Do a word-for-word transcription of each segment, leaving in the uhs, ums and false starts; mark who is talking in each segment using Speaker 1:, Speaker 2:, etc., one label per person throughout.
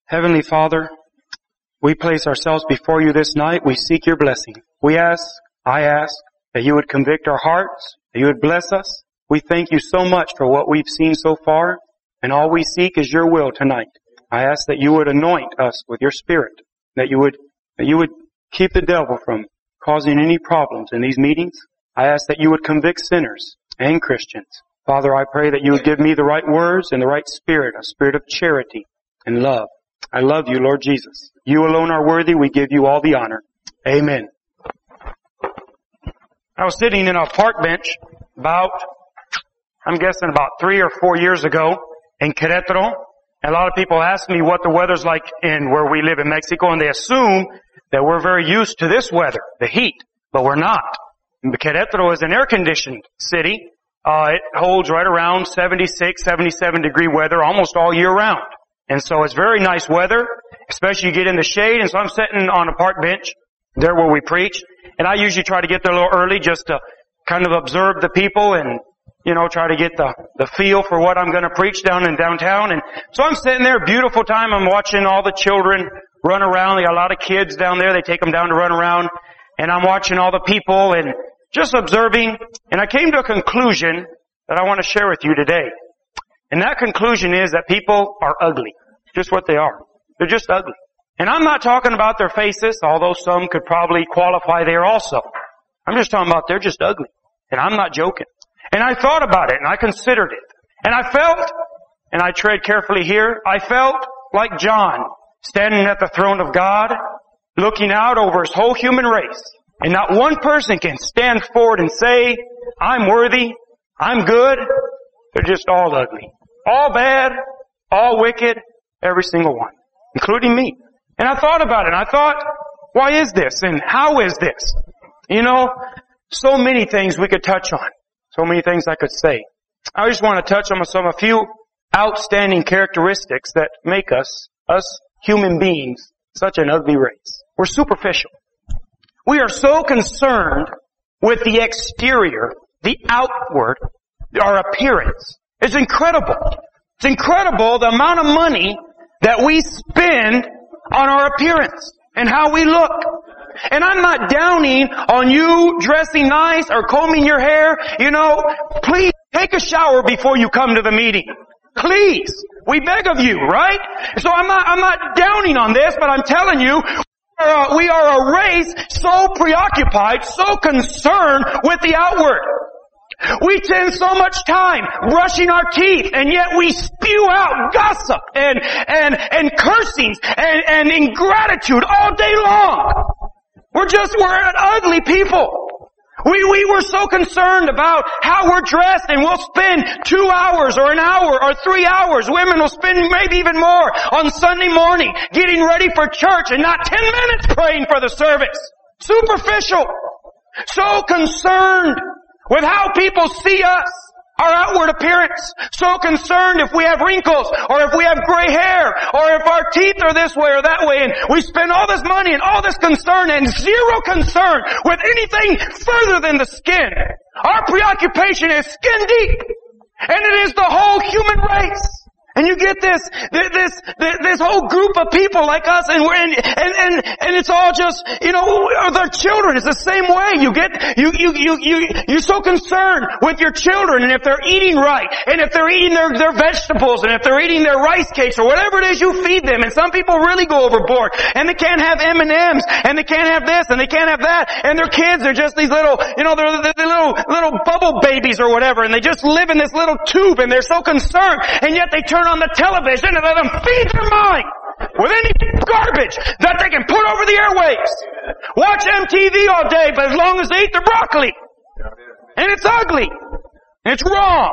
Speaker 1: Heavenly Father, we place ourselves before you this night. We seek your blessing. We ask, I ask, that you would convict our hearts, that you would bless us. We thank you so much for what we've seen so far, and all we seek is your will tonight. I ask that you would anoint us with your Spirit, that you would, that you would keep the devil from causing any problems in these meetings. I ask that you would convict sinners and Christians. Father, I pray that you would give me the right words and the right spirit, a spirit of charity and love. I love you, Lord Jesus. You alone are worthy. We give you all the honor. Amen. I was sitting in a park bench about, I'm guessing about three or four years ago in Querétaro. A lot of people ask me what the weather's like in where we live in Mexico, and they assume that we're very used to this weather, the heat, but we're not. Querétaro is an air-conditioned city. Uh, it holds right around seventy-six, seventy-seven degree weather almost all year round. And so it's very nice weather, especially you get in the shade. And so I'm sitting on a park bench there where we preach. And I usually try to get there a little early just to kind of observe the people and, you know, try to get the, the feel for what I'm going to preach down in downtown. And so I'm sitting there, beautiful time. I'm watching all the children run around. They got a lot of kids down there. They take them down to run around. And I'm watching all the people and just observing. And I came to a conclusion that I want to share with you today. And that conclusion is that people are ugly. Just what they are. They're just ugly. And I'm not talking about their faces, although some could probably qualify there also. I'm just talking about they're just ugly. And I'm not joking. And I thought about it and I considered it. And I felt, and I tread carefully here, I felt like John standing at the throne of God, looking out over his whole human race. And not one person can stand forward and say, I'm worthy, I'm good. They're just all ugly. All bad, all wicked, every single one, including me. And I thought about it, and I thought, why is this? And how is this? You know, so many things we could touch on. So many things I could say. I just want to touch on some, a few outstanding characteristics that make us, us human beings, such an ugly race. We're superficial. We are so concerned with the exterior, the outward, our appearance. It's incredible. It's incredible the amount of money that we spend on our appearance and how we look. And I'm not downing on you dressing nice or combing your hair. You know, please take a shower before you come to the meeting. Please. We beg of you, right? So I'm not, I'm not downing on this, but I'm telling you, uh, we are a race so preoccupied, so concerned with the outward. We spend so much time brushing our teeth, and yet we spew out gossip and, and, and cursings and, and ingratitude all day long. We're just, we're an ugly people. We, we were so concerned about how we're dressed, and we'll spend two hours or an hour or three hours. Women will spend maybe even more on Sunday morning getting ready for church and not ten minutes praying for the service. Superficial. So concerned with how people see us, our outward appearance. So concerned if we have wrinkles, or if we have gray hair, or if our teeth are this way or that way, and we spend all this money and all this concern and zero concern with anything further than the skin. Our preoccupation is skin deep. And it is the whole human race. And you get this, this, this whole group of people like us, and we're in, and, and, and it's all just, you know, their children. It's the same way. You get, you, you, you, you, you're so concerned with your children, and if they're eating right, and if they're eating their, their vegetables, and if they're eating their rice cakes, or whatever it is you feed them. And some people really go overboard, and they can't have M and M's, and they can't have this, and they can't have that, and their kids are just these little, you know, they're, they're little, little bubble babies or whatever, and they just live in this little tube, and they're so concerned, and yet they turn on the television and let them feed their mind with any garbage that they can put over the airwaves. Watch M T V all day, but as long as they eat their broccoli. And it's ugly. And it's wrong.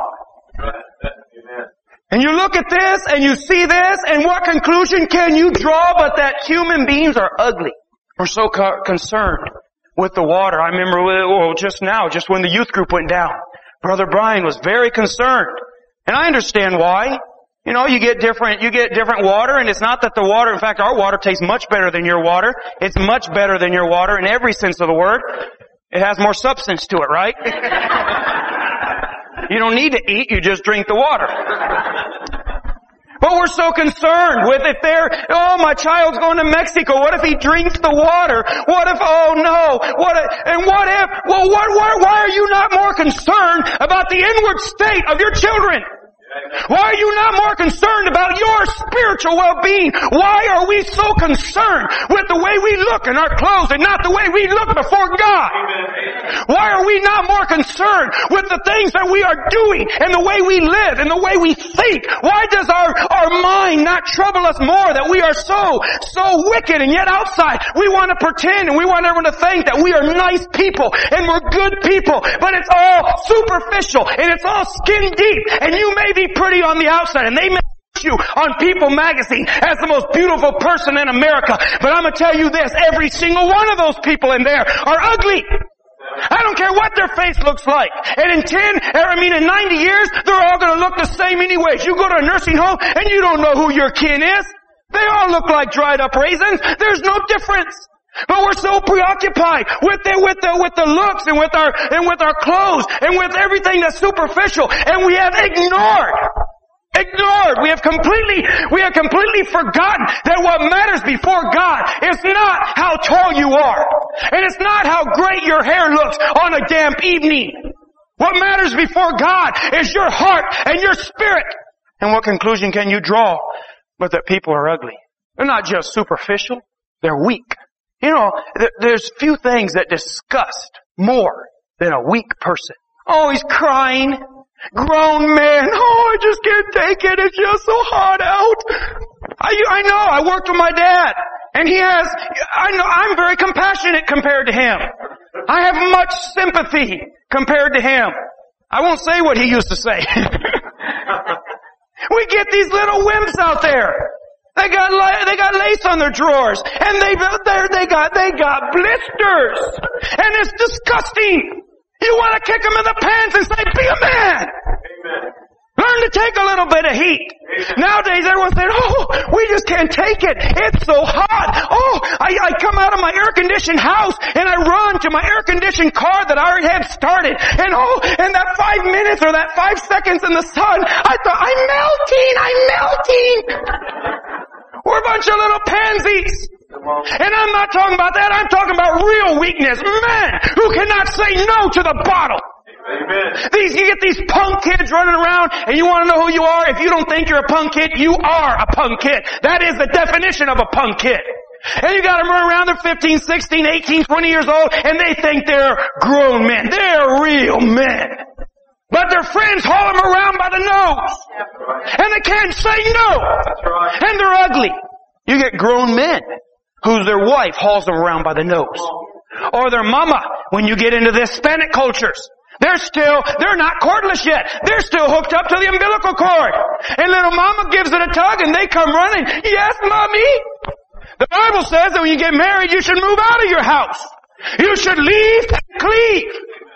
Speaker 1: And you look at this and you see this, and what conclusion can you draw but that human beings are ugly? We're so co- concerned with the water. I remember, well, just now, just when the youth group went down, Brother Brian was very concerned. And I understand why. You know, you get different, you get different water, and it's not that the water, in fact, our water tastes much better than your water. It's much better than your water in every sense of the word. It has more substance to it, right? You don't need to eat, you just drink the water. But we're so concerned with if they're, oh, my child's going to Mexico. What if he drinks the water? What if, oh no, what if, and what if, well, what, why, why are you not more concerned about the inward state of your children? Why are you not more concerned about your spiritual well-being? Why are we so concerned with the way we look in our clothes and not the way we look before God? Why are we not more concerned with the things that we are doing and the way we live and the way we think? Why does our, our mind not trouble us more that we are so, so wicked and yet outside we want to pretend and we want everyone to think that we are nice people and we're good people, but it's all superficial and it's all skin deep, and you may be pretty on the outside and they may put you on People magazine as the most beautiful person in America, but I'm going to tell you this, every single one of those people in there are ugly. I don't care what their face looks like. And in ten, I mean in ninety years, they're all going to look the same anyways. You go to a nursing home and you don't know who your kin is. They all look like dried up raisins. There's no difference. But we're so preoccupied with the, with the, with the looks and with our, and with our clothes and with everything that's superficial, and we have ignored, ignored, we have completely, we have completely forgotten that what matters before God is not how tall you are, and it's not how great your hair looks on a damp evening. What matters before God is your heart and your spirit. And what conclusion can you draw? But that people are ugly. They're not just superficial, they're weak. You know, there's few things that disgust more than a weak person. Oh, he's crying. Grown man. Oh, I just can't take it. It's just so hot out. I, I know. I worked with my dad. And he has, I know, I'm very compassionate compared to him. I have much sympathy compared to him. I won't say what he used to say. We get these little wimps out there. They got they got lace on their drawers, and they they got they got blisters, and it's disgusting. You want to kick them in the pants and say, "Be a man." Amen. Learn to take a little bit of heat. Amen. Nowadays, everyone's saying, "Oh, we just can't take it. It's so hot." Oh, I, I come out of my air-conditioned house and I run to my air-conditioned car that I already had started, and oh, and that five minutes or that five seconds in the sun, I thought, "I'm melting. I'm melting." We're a bunch of little pansies. And I'm not talking about that. I'm talking about real weakness. Men who cannot say no to the bottle. Amen. These, you get these punk kids running around, and you want to know who you are? If you don't think you're a punk kid, you are a punk kid. That is the definition of a punk kid. And you got them running around, they're fifteen, sixteen, eighteen, twenty years old, and they think they're grown men. They're real men. But their friends haul them around by the nose. And they can't say no. And they're ugly. You get grown men whose their wife hauls them around by the nose. Or their mama, when you get into the Hispanic cultures. They're still, they're not cordless yet. They're still hooked up to the umbilical cord. And little mama gives it a tug and they come running. Yes, mommy. The Bible says that when you get married, you should move out of your house. You should leave and cleave.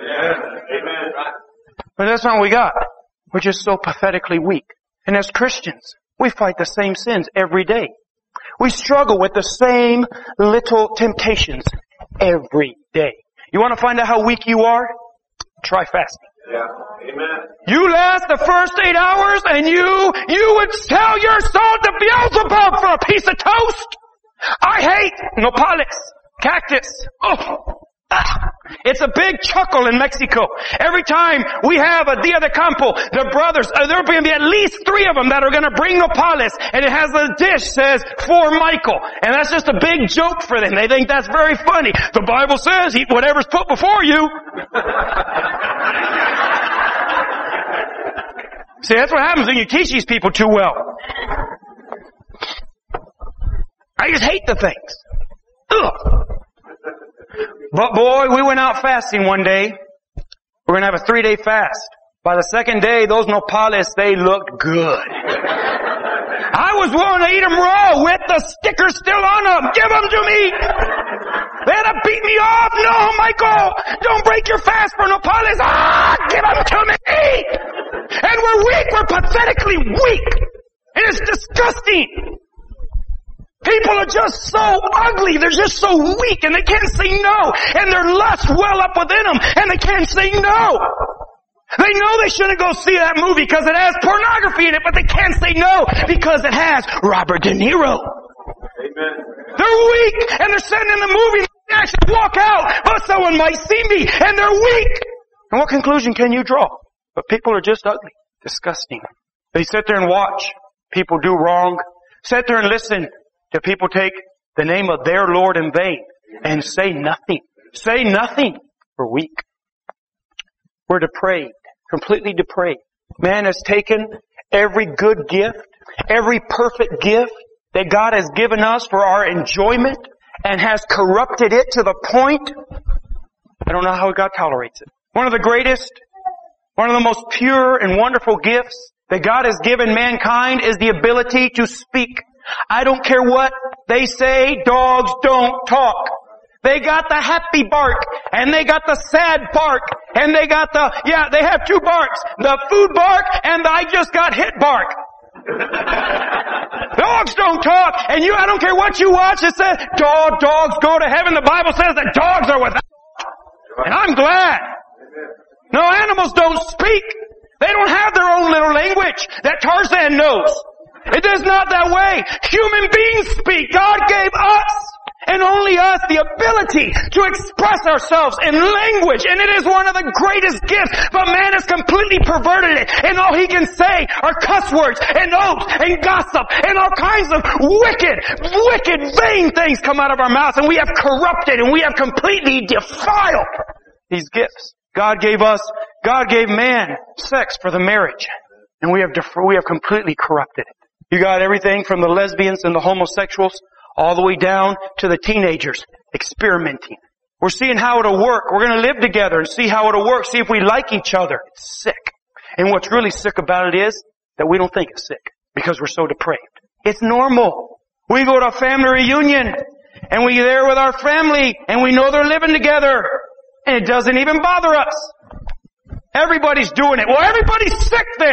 Speaker 1: Amen. But that's not what we got. We're just so pathetically weak. And as Christians, we fight the same sins every day. We struggle with the same little temptations every day. You want to find out how weak you are? Try fasting. Yeah. Amen. You last the first eight hours and you, you would sell your soul to Beelzebub for a piece of toast. I hate nopales, cactus. Oh. Ah, it's a big chuckle in Mexico. Every time we have a Dia de Campo, the brothers, uh, there will be at least three of them that are going to bring nopales, and it has a dish says, "For Michael." And that's just a big joke for them. They think that's very funny. The Bible says, eat whatever's put before you. See, that's what happens when you teach these people too well. I just hate the things. Ugh. But boy, we went out fasting one day. We're going to have a three-day fast. By the second day, those nopales, they looked good. I was willing to eat them raw with the sticker still on them. Give them to me. They had to beat me off. No, Michael, don't break your fast for nopales. Ah, give them to me. And we're weak. We're pathetically weak. And it's disgusting. People are just so ugly. They're just so weak and they can't say no. And their lusts well up within them and they can't say no. They know they shouldn't go see that movie because it has pornography in it, but they can't say no because it has Robert De Niro.
Speaker 2: Amen.
Speaker 1: They're weak, and they're sitting in the movie, they actually walk out, but someone might see me, and they're weak. And what conclusion can you draw? But people are just ugly, disgusting. They sit there and watch people do wrong, sit there and listen to people take the name of their Lord in vain, and say nothing. Say nothing. We're weak. We're depraved. Completely depraved. Man has taken every good gift, every perfect gift that God has given us for our enjoyment and has corrupted it to the point, I don't know how God tolerates it. One of the greatest, one of the most pure and wonderful gifts that God has given mankind is the ability to speak. I don't care what they say, dogs don't talk. They got the happy bark, and they got the sad bark, and they got the, yeah, they have two barks. The food bark, and the I just got hit bark. Dogs don't talk, and you, I don't care what you watch, it says, dog, dogs go to heaven. The Bible says that dogs are without. And I'm glad. No, animals don't speak. They don't have their own little language that Tarzan knows. It is not that way. Human beings speak. God gave us, and only us, the ability to express ourselves in language. And it is one of the greatest gifts. But man has completely perverted it. And all he can say are cuss words and oaths and gossip and all kinds of wicked, wicked, vain things come out of our mouths. And we have corrupted and we have completely defiled these gifts. God gave us, God gave man sex for the marriage. And we have, def- we have completely corrupted it. You got everything from the lesbians and the homosexuals all the way down to the teenagers experimenting. We're seeing how it'll work. We're going to live together and see how it'll work. See if we like each other. It's sick. And what's really sick about it is that we don't think it's sick because we're so depraved. It's normal. We go to a family reunion and we're there with our family and we know they're living together and it doesn't even bother us. Everybody's doing it. Well, everybody's sick then.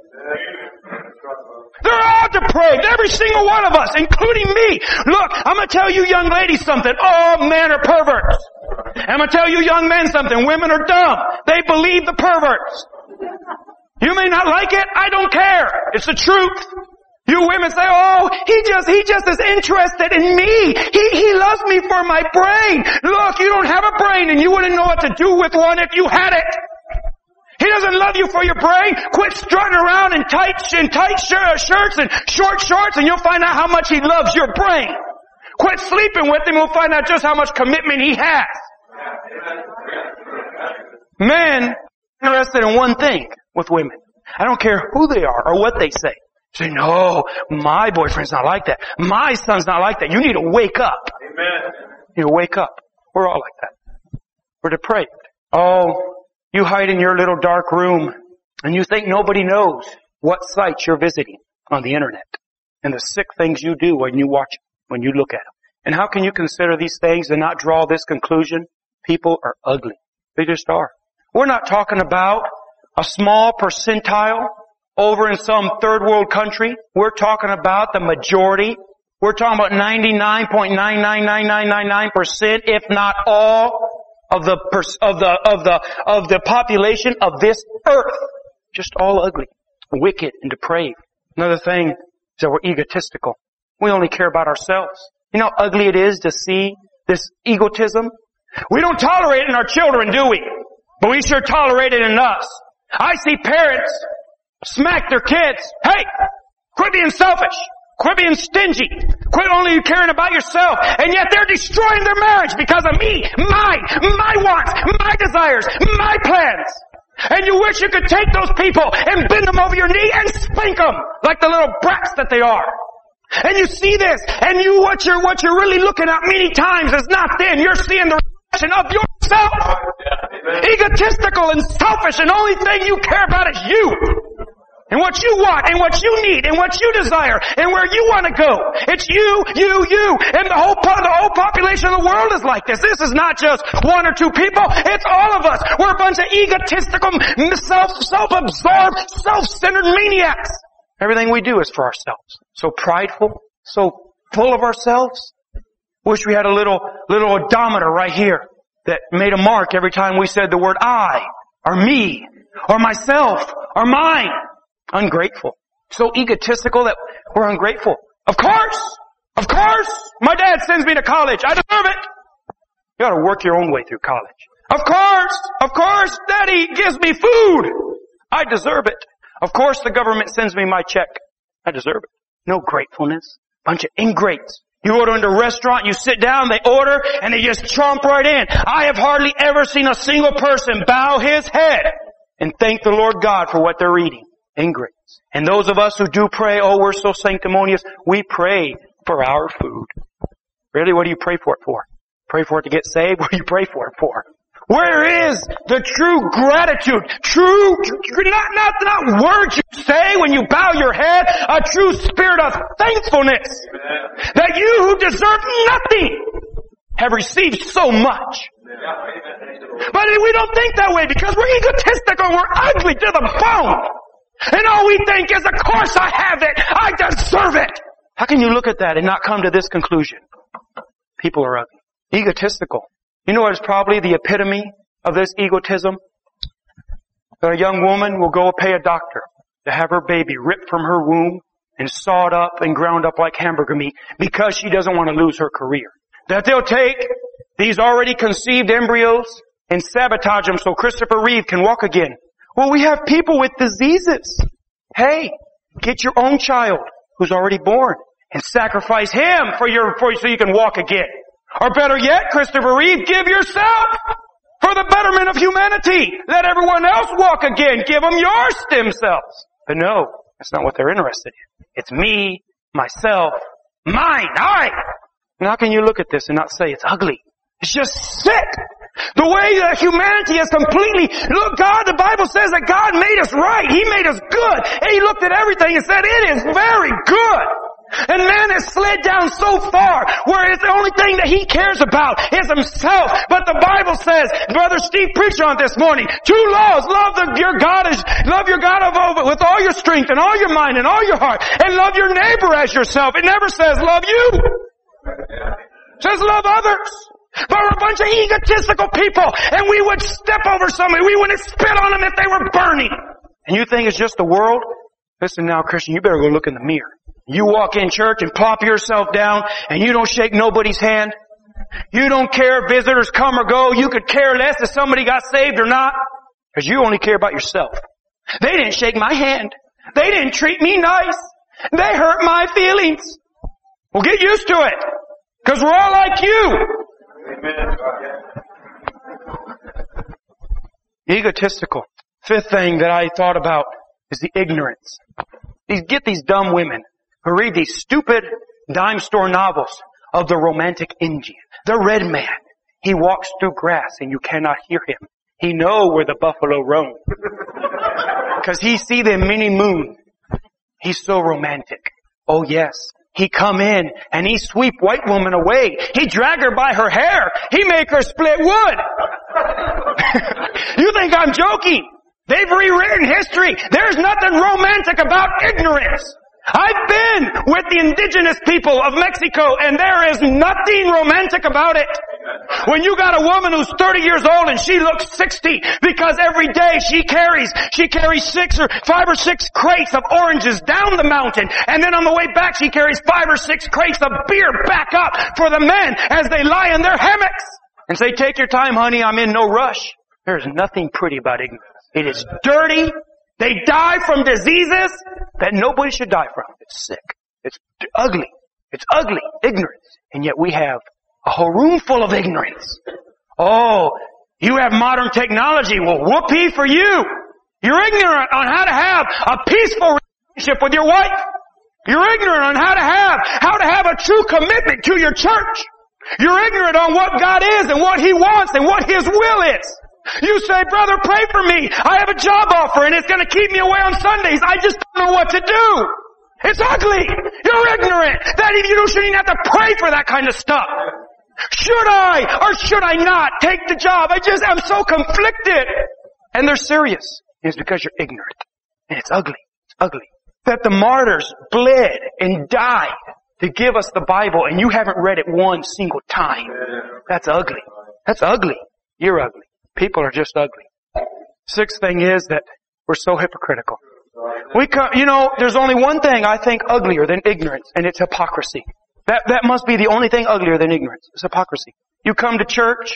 Speaker 1: They're all depraved, every single one of us, including me. Look, I'm going to tell you young ladies something. All men are perverts. I'm going to tell you young men something. Women are dumb. They believe the perverts. You may not like it. I don't care. It's the truth. You women say, oh, he just, he just is interested in me. He, he loves me for my brain. Look, you don't have a brain and you wouldn't know what to do with one if you had it. He doesn't love you for your brain. Quit strutting around in tight, in tight shirts and short shorts and you'll find out how much he loves your brain. Quit sleeping with him, we'll find out just how much commitment he has. Men are interested in one thing with women. I don't care who they are or what they say. Say, no, my boyfriend's not like that. My son's not like that. You need to wake up.
Speaker 2: Amen.
Speaker 1: You need to wake up. We're all like that. We're depraved. Oh, you hide in your little dark room and you think nobody knows what sites you're visiting on the internet and the sick things you do when you watch them, when you look at them. And how can you consider these things and not draw this conclusion? People are ugly. They just are. We're not talking about a small percentile over in some third world country. We're talking about the majority. We're talking about ninety-nine point nine nine nine nine nine nine percent, if not all, of the, of the, of the, of the population of this earth. Just all ugly, wicked, and depraved. Another thing is that we're egotistical. We only care about ourselves. You know how ugly it is to see this egotism? We don't tolerate it in our children, do we? But we sure tolerate it in us. I see parents smack their kids. Hey, quit being selfish. Quit being stingy. Quit only caring about yourself. And yet they're destroying their marriage because of me, mine, my wants, my desires, my plans. And you wish you could take those people and bend them over your knee and spank them like the little brats that they are. And you see this, and you, what you're, what you're really looking at many times is not them. You're seeing the reflection of yourself. Egotistical and selfish, and the only thing you care about is you. And what you want, and what you need, and what you desire, and where you want to go. It's you, you, you. And the whole, the whole population of the world is like this. This is not just one or two people. It's all of us. We're a bunch of egotistical, self, self-absorbed, self-centered maniacs. Everything we do is for ourselves. So prideful, so full of ourselves. Wish we had a little, little odometer right here that made a mark every time we said the word I, or me, or myself or mine. Ungrateful. So egotistical that we're ungrateful. Of course! Of course! My dad sends me to college. I deserve it. You ought to work your own way through college. Of course! Of course! Daddy gives me food. I deserve it. Of course the government sends me my check. I deserve it. No gratefulness. Bunch of ingrates. You order into a restaurant, you sit down, they order, and they just chomp right in. I have hardly ever seen a single person bow his head and thank the Lord God for what they're eating. Ingrates. And those of us who do pray, oh, we're so sanctimonious, we pray for our food. Really, what do you pray for it for? Pray for it to get saved? What do you pray for it for? Where is the true gratitude? True, not, not, not words you say when you bow your head, a true spirit of thankfulness. Amen. That you who deserve nothing have received so much. Amen. But we don't think that way because we're egotistical and we're ugly to the bone. And all we think is, of course I have it. I deserve it. How can you look at that and not come to this conclusion? People are ugly. Egotistical. You know what is probably the epitome of this egotism? A young woman will go pay a doctor to have her baby ripped from her womb and sawed up and ground up like hamburger meat because she doesn't want to lose her career. That they'll take these already conceived embryos and sabotage them so Christopher Reeve can walk again. Well, we have people with diseases. Hey, get your own child who's already born and sacrifice him for your, for, so you can walk again. Or better yet, Christopher Reeve, give yourself for the betterment of humanity. Let everyone else walk again. Give them your stem cells. But no, that's not what they're interested in. It's me, myself, mine, I. And how can you look at this and not say it's ugly? It's just sick. The way that humanity is completely, look, God, the Bible says that God made us right. He made us good. And He looked at everything and said, it is very good. And man has slid down so far where it's the only thing that he cares about is himself. But the Bible says, Brother Steve preached on this morning, two laws. Love the, your God as, love your God of, with all your strength and all your mind and all your heart. And love your neighbor as yourself. It never says love you. It says love others. But we're a bunch of egotistical people and we would step over somebody. We wouldn't spit on them if they were burning. And you think it's just the world? Listen now, Christian, you better go look in the mirror. You walk in church and plop yourself down and you don't shake nobody's hand. You don't care if visitors come or go. You could care less if somebody got saved or not. Because you only care about yourself. They didn't shake my hand. They didn't treat me nice. They hurt my feelings. Well, get used to it. Because we're all like you. Amen. Egotistical. Fifth thing that I thought about is the ignorance. These, get these dumb women who read these stupid dime store novels of the romantic Indian. The red man. He walks through grass and you cannot hear him. He know where the buffalo roam. Cause he see the mini moon. He's so romantic. Oh yes. He come in and he sweep white woman away. He drag her by her hair. He make her split wood. You think I'm joking? They've rewritten history. There's nothing romantic about ignorance. I've been with the indigenous people of Mexico and there is nothing romantic about it. When you got a woman who's thirty years old and she looks sixty because every day she carries, she carries six or five or six crates of oranges down the mountain and then on the way back she carries five or six crates of beer back up for the men as they lie in their hammocks and say, take your time honey, I'm in no rush. There's nothing pretty about ignorance. It is dirty. They die from diseases that nobody should die from. It's sick. It's ugly. It's ugly. Ignorance. And yet we have a whole room full of ignorance. Oh, you have modern technology. Well, whoopee for you. You're ignorant on how to have a peaceful relationship with your wife. You're ignorant on how to have, how to have a true commitment to your church. You're ignorant on what God is and what He wants and what His will is. You say, brother, pray for me. I have a job offer and it's going to keep me away on Sundays. I just don't know what to do. It's ugly. You're ignorant. That even you shouldn't even have to pray for that kind of stuff. Should I or should I not take the job? I just, I'm so conflicted. And they're serious. It's because you're ignorant. And it's ugly. It's ugly. That the martyrs bled and died to give us the Bible and you haven't read it one single time. That's ugly. That's ugly. You're ugly. People are just ugly. Sixth thing is that We're so hypocritical. We come, you know, there's only one thing I think uglier than ignorance, and it's hypocrisy. That, that must be the only thing uglier than ignorance. It's hypocrisy. You come to church,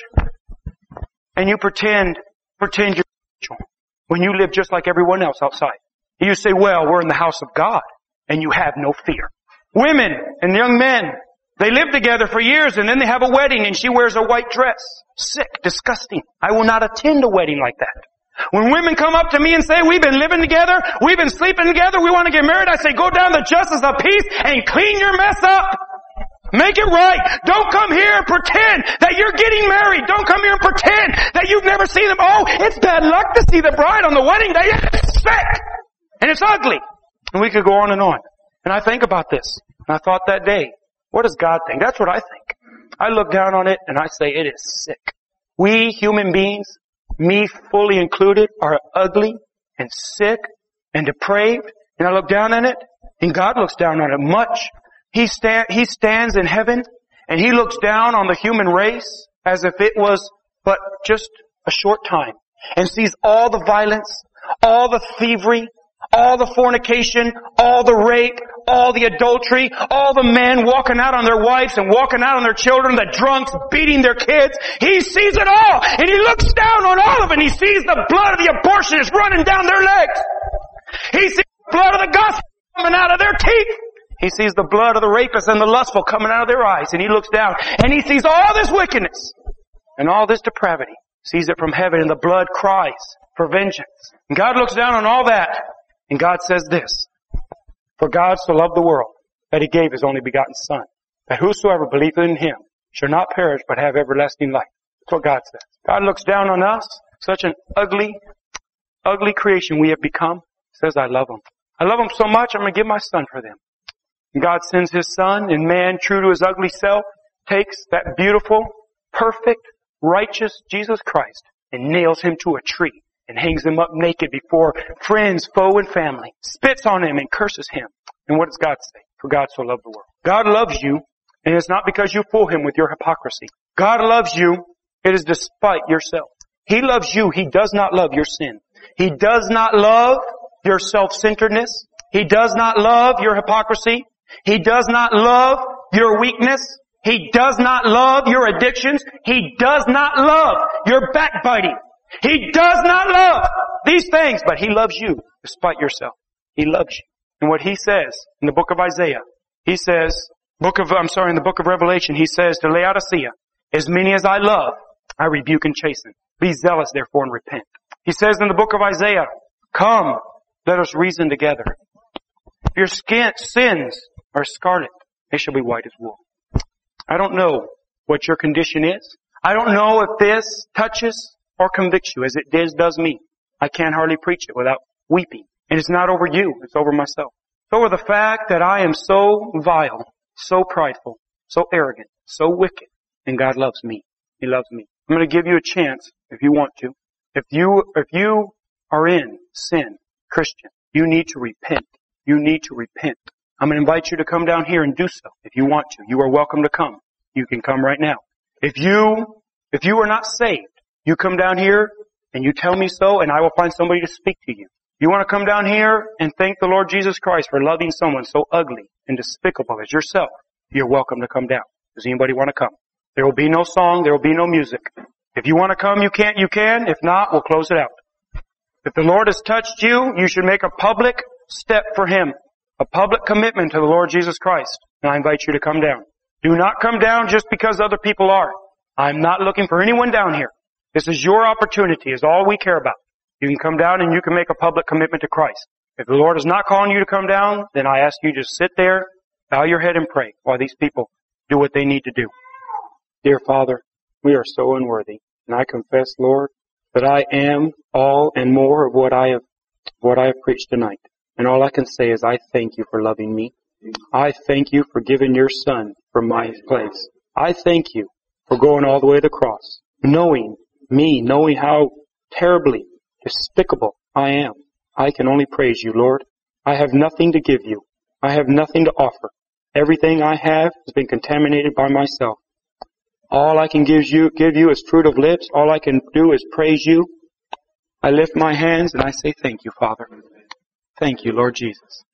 Speaker 1: and you pretend, pretend you're spiritual when you live just like everyone else outside. You say, well, we're in the house of God, and you have no fear. Women and young men, they live together for years, and then they have a wedding, and she wears a white dress. Sick, disgusting. I will not attend a wedding like that. When women come up to me and say, we've been living together, we've been sleeping together, we want to get married, I say, go down the justice of peace and clean your mess up. Make it right. Don't come here and pretend that you're getting married. Don't come here and pretend that you've never seen them. Oh, it's bad luck to see the bride on the wedding day. It's sick. And it's ugly. And we could go on and on. And I think about this. And I thought that day, what does God think? That's what I think. I look down on it and I say, it is sick. We human beings, me fully included, are ugly and sick and depraved. And I look down on it, and God looks down on it much. He, stand, he stands in heaven, and He looks down on the human race as if it was but just a short time, and sees all the violence, all the thievery, all the fornication, all the rape, all the adultery, all the men walking out on their wives and walking out on their children, the drunks beating their kids. He sees it all, and He looks down on all of it, and He sees the blood of the abortionists running down their legs. He sees the blood of the gospel coming out of their teeth. He sees the blood of the rapists and the lustful coming out of their eyes, and He looks down, and He sees all this wickedness and all this depravity. Sees it from heaven, and the blood cries for vengeance. And God looks down on all that, and God says this, for God so loved the world that He gave His only begotten Son, that whosoever believeth in Him shall not perish but have everlasting life. That's what God says. God looks down on us, such an ugly, ugly creation we have become. He says, I love them. I love them so much, I'm going to give my Son for them. And God sends His Son, and man, true to his ugly self, takes that beautiful, perfect, righteous Jesus Christ and nails Him to a tree and hangs Him up naked before friends, foe, and family, spits on Him and curses Him. And what does God say? For God so loved the world. God loves you, and it's not because you fool Him with your hypocrisy. God loves you, it is despite yourself. He loves you, He does not love your sin. He does not love your self-centeredness. He does not love your hypocrisy. He does not love your weakness. He does not love your addictions. He does not love your backbiting. He does not love these things, but He loves you despite yourself. He loves you. And what He says in the book of Isaiah, He says, book of, I'm sorry, in the book of Revelation, He says to Laodicea, as many as I love, I rebuke and chasten. Be zealous therefore and repent. He says in the book of Isaiah, come, let us reason together. If your skin, sins are scarlet, they shall be white as wool. I don't know what your condition is. I don't know if this touches or convicts you as it does, does me. I can't hardly preach it without weeping. And it's not over you, it's over myself. It's over the fact that I am so vile, so prideful, so arrogant, so wicked, and God loves me. He loves me. I'm going to give you a chance if you want to. If you, if you are in sin, Christian, you need to repent. You need to repent. I'm going to invite you to come down here and do so if you want to. You are welcome to come. You can come right now. If you, if you are not saved, you come down here and you tell me so, and I will find somebody to speak to you. You want to come down here and thank the Lord Jesus Christ for loving someone so ugly and despicable as yourself, you're welcome to come down. Does anybody want to come? There will be no song. There will be no music. If you want to come, you can't, you can. If not, we'll close it out. If the Lord has touched you, you should make a public step for Him. A public commitment to the Lord Jesus Christ. And I invite you to come down. Do not come down just because other people are. I'm not looking for anyone down here. This is your opportunity, is all we care about. You can come down and you can make a public commitment to Christ. If the Lord is not calling you to come down, then I ask you to sit there, bow your head and pray while these people do what they need to do. Dear Father, we are so unworthy. And I confess, Lord, that I am all and more of what I have, what I have preached tonight. And all I can say is I thank you for loving me. I thank you for giving your Son for my place. I thank you for going all the way to the cross, knowing me, knowing how terribly despicable I am. I can only praise you, Lord. I have nothing to give you. I have nothing to offer. Everything I have has been contaminated by myself. All I can give you, give you is fruit of lips. All I can do is praise you. I lift my hands and I say thank you, Father. Thank you, Lord Jesus.